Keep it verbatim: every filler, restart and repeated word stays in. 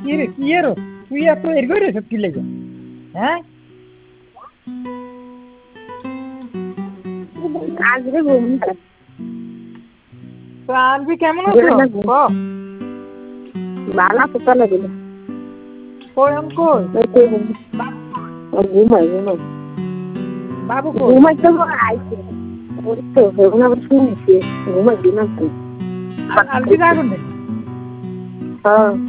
কি রে কি এর তুই এত এর করে সব কি লেগে হ্যাঁ আজকে ঘুম তো আনবি কেমন আছো ক বালা কোথালে দিল কই আম কই ঘুমাই ঘুমাই বাবু কই ঘুমাই তো আইছে ওই তো ঘুমা শুনছি ঘুমাই দিলাম তো আলবি রাগুন নাকি হ্যাঁ